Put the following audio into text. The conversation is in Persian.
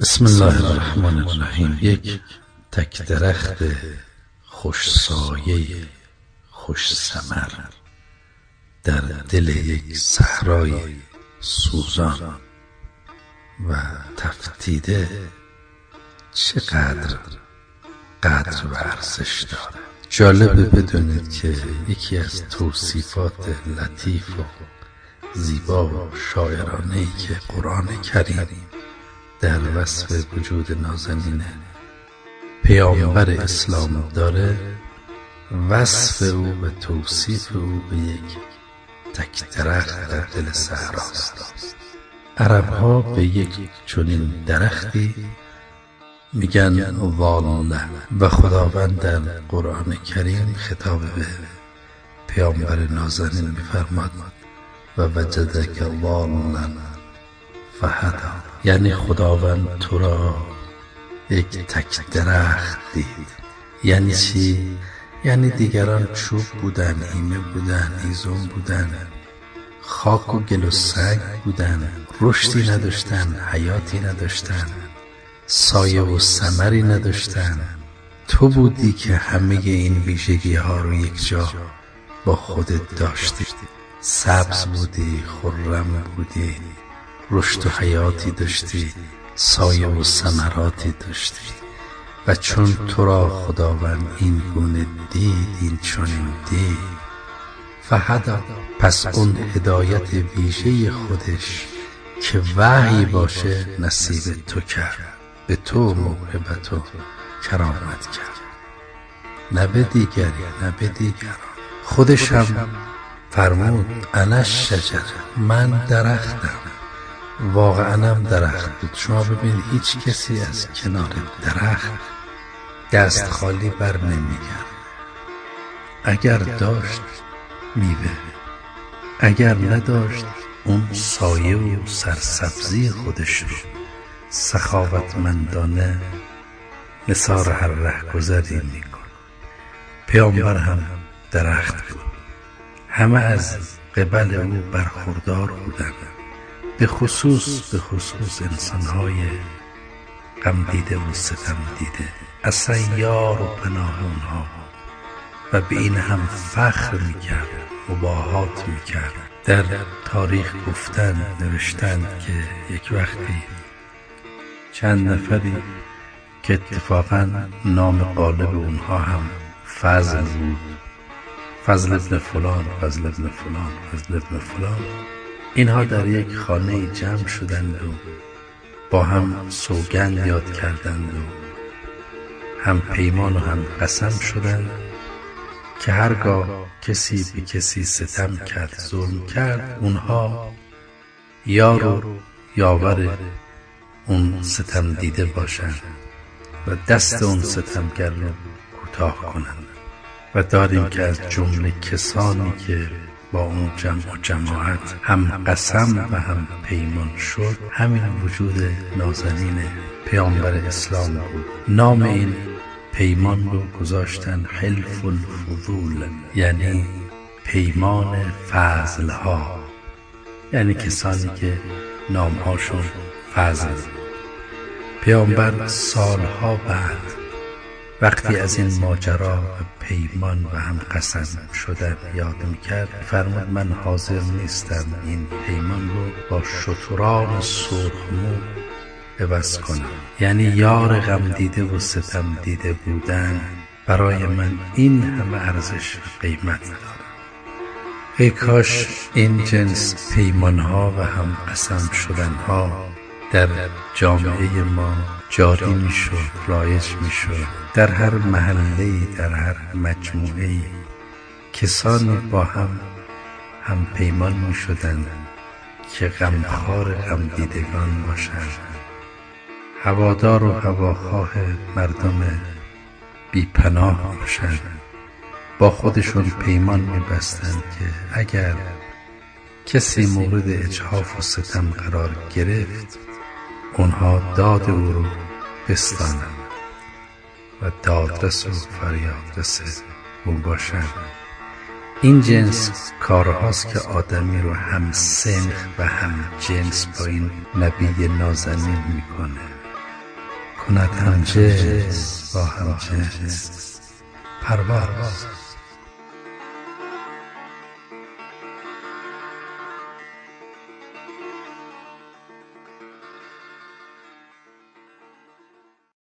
بسم الله الرحمن الرحیم. یک تک درخت خوش سایه خوش ثمر در دل یک صحرای سوزان و تفتیده چقدر قدر و ارزش دارد. جالبه بدونید که یکی از توصیفات لطیف و زیبا و شاعرانه‌ای که قرآن کریم در وصف وجود نازنین پیامبر اسلام داره، وصف او و توصیف او به یک تک درخت در دل صحراست. عرب‌ها به یک چنین درختی میگن واله و خداوند در قرآن کریم خطاب به پیامبر نازنین میفرماد و وجدک ضالا فهدی، یعنی خداوند تو را یک تک درخت دید. یعنی چی؟ یعنی دیگران چوب بودن، ایمه بودن، هیزم بودن، خاک و گل و سنگ بودن، رشدی نداشتن، حیاتی نداشتن، سایه و ثمری نداشتن. تو بودی که همه این ویژگی ها رو یک جا با خودت داشتی. سبز بودی، خرم بودی، رشد و حیاتی داشتی، سایه و ثمراتی داشتی. و چون تو را خداوند این گونه دید، این چنین دید، فهدی، پس اون هدایت ویژه خودش که وحی باشه نصیب تو کرد، به تو موهبت و کرامت کرد، نه به دیگری، نه به دیگران. خودش هم فرمود انا الشجر، من درختم. واقعا هم درخت بود. شما ببینید هیچ کسی از کنار درخت دست خالی بر نمیگرد. اگر داشت میوه، اگر نداشت اون سایه و سرسبزی خودش رو سخاوتمندانه نثار هر رهگذری میکن. پیامبر هم درخت بود. همه از قبل او برخوردار بودند، به خصوص انسان‌های غم دیده و ستم دیده. اصلا یار و پناه اونها بود و به این هم فخر میکرد، مباهات میکرد. در تاریخ گفتن نوشتند که یک وقتی چند نفری که اتفاقا نام غالب اونها هم فضل بود، فضل ابن فلان، فضل ابن فلان، فضل ابن فلان، اینها در یک خانه جمع شدند و با هم سوگند یاد کردند و هم پیمان و هم قسم شدند که هرگاه کسی به کسی ستم کرد، ظلم کرد، اونها یار و یاور اون ستم دیده باشند و دست اون ستمگر رو کوتاه کنند. و داریم که از جمله کسانی که با اون جمع و جماعت هم قسم و هم پیمان شد، همین وجود نازنین پیامبر اسلام بود. نام این پیمان رو گذاشتن حلف الفضول، یعنی پیمان فضلها، یعنی کسانی که نامهاشون فضل. پیامبر سالها بعد وقتی از این ماجرا و پیمان و هم قسم شدن یاد میکرد، فرمود من حاضر نیستم این پیمان رو با شتران سرخمو عوض کنم. یعنی یار غم دیده و ستم دیده بودن برای من این همه ارزش و قیمت داره. ای کاش این جنس پیمانها و هم قسم شدنها در جامعه ما جاری میشد، رایج میشد. در هر محله‌ای، در هر مجموعه‌ای کسانی با هم پیمان میشدند که غمخوار غمدیدگان باشند، هوادار و هواخواه مردم بیپناه باشند. با خودشون پیمان میبستند که اگر کسی مورد اجحاف و ستم قرار گرفت، اونها داد او رو بستانند و دادرس و فریادرس او باشند. این جنس کارهاست که آدمی رو هم سنخ و هم جنس با این نبی نازنین میکنه. کند همجنس با همجنس پرواز.